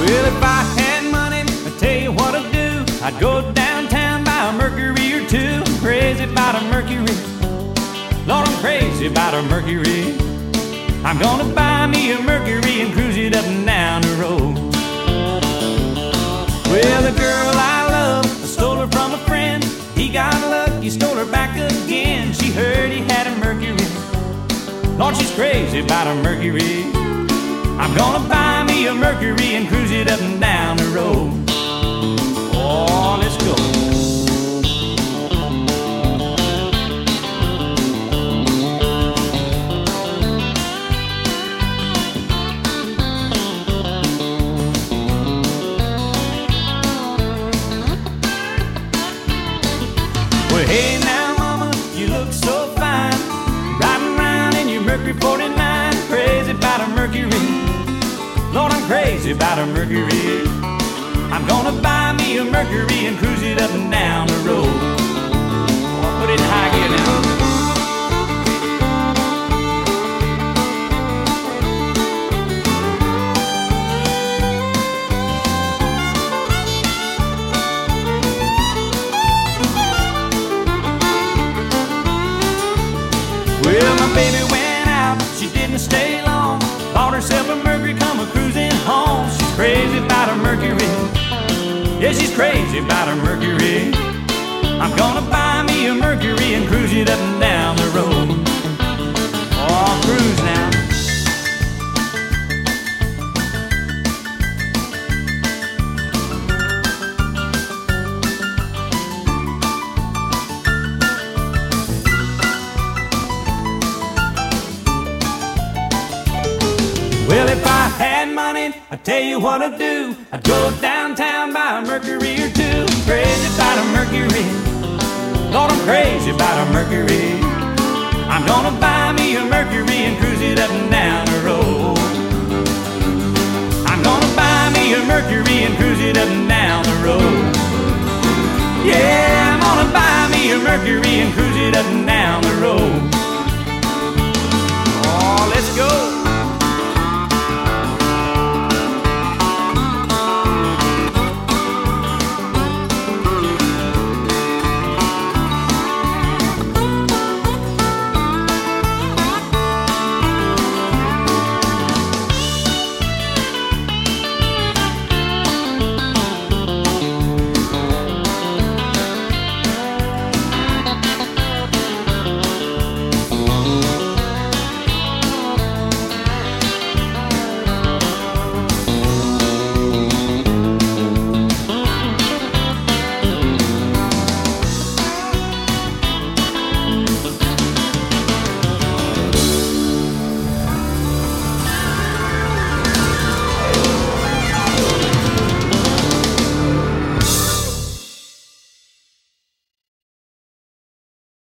Well, if I had money, I'd tell you what I'd do. I'd go downtown, buy a Mercury or two. I'm crazy about a Mercury. Lord, I'm crazy about a Mercury. I'm gonna buy me a Mercury and cruise it up and down the road. Well, the girl I love, I stole her from a friend. He got lucky, stole her back again. She heard he had a Mercury. Lord, she's crazy about a Mercury. I'm gonna buy me a Mercury and cruise it up and down the road. Oh, let's go. Well, hey now, mama, you look so fine, riding around in your Mercury 49. Crazy about a Mercury. Lord, I'm crazy about a Mercury. I'm gonna buy me a Mercury and cruise it up and down the road. Oh, put it in high gear now. Well, my baby went out, she didn't stay long. Bought herself a Mercury, come a cruising home. She's crazy about a Mercury. Yeah, she's crazy about a Mercury. I'm gonna buy me a Mercury and cruise it up and down the road. Oh, cruise now. Well, if I had money, I'd tell you what I'd do. I'd go downtown, buy a Mercury or two. I'm crazy about a Mercury. Lord, I'm crazy about a Mercury. I'm gonna buy me a Mercury and cruise it up and down the road.